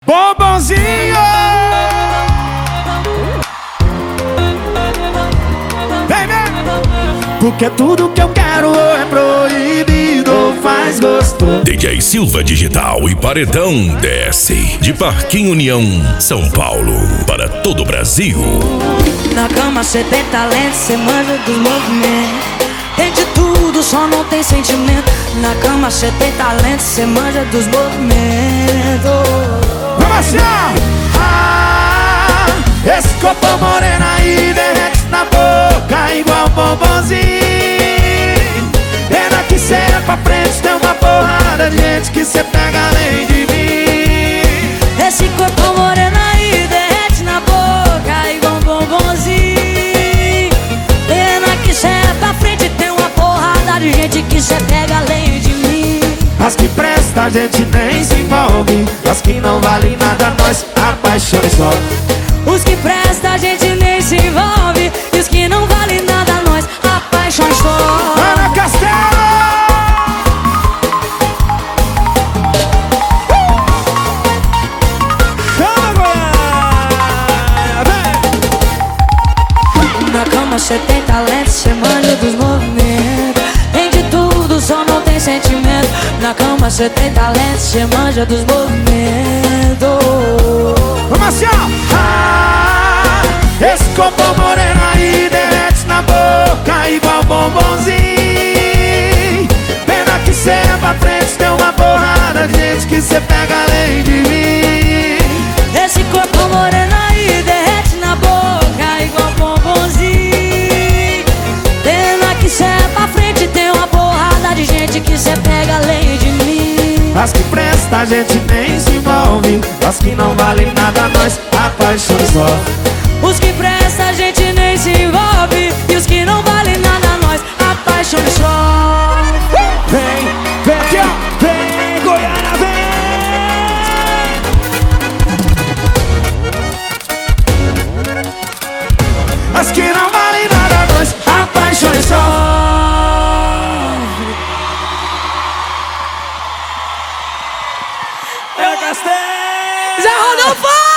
bombonzinho. Vem, vem. Porque tudo que eu quero é proibido ou faz gostoso. DJ Silva Digital e Paredão desce de Parquinho União, São Paulo, para todo o Brasil. Na cama cê tem talento, cê manja dos movimentos. Tem de tudo, só não tem sentimento. Na cama cê tem talento, cê manja dos movimentos. Vamos assim, esse corpo moreno aí derrete na boca igual bombonzinho. Pena que cê é pra frente, tem uma porrada de gente que cê pega além de mim. Esse corpo moreno aí derrete na boca igual um bombonzinho. Pena que cê é pra frente, tem uma porrada de gente que cê pega além de mim. As que presta a gente nem se envolve, as que não valem nada nós apaixona só. Os que presta a gente nem se envolve, e os que não valem nada nós apaixona só. Ana Castelo! Na cama cê tem talento, cê manja dos movimentos. Tem de tudo, só não tem sentimento. Na cama cê tem talento, cê manja dos movimentos. Vamos assim, esse corpo moreno aí derrete na boca igual bombonzinho. Pena que cê é pra frente, tem uma porrada de gente que cê pega além de mim. Esse corpo moreno aí derrete na boca igual bombonzinho. Pena que cê é pra frente, tem uma porrada de gente que cê pega além de mim. As que presta a gente nem se envolve, as que não valem nada nós apaixona só. Os que presta a gente nem se envolve, e os que não valem nada nós apaixona só. Vem, vem aqui, ó, vem, Goiânia, vem. As que não valem nada nós apaixona só. Zé Rodolfo!